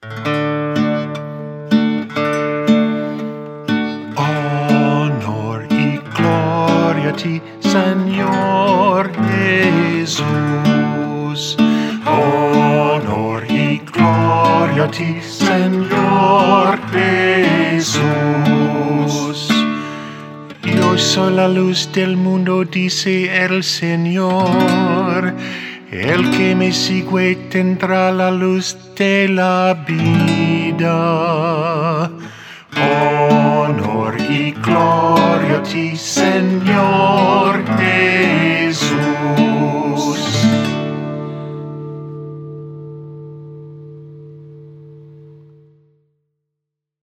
Honor y gloria a ti, Señor Jesús. Honor y gloria a ti, Señor Jesús. Yo soy la luz del mundo, dice el Señor. El que me sigue tendrá la luz de la vida. Honor y gloria a ti, Señor Jesús.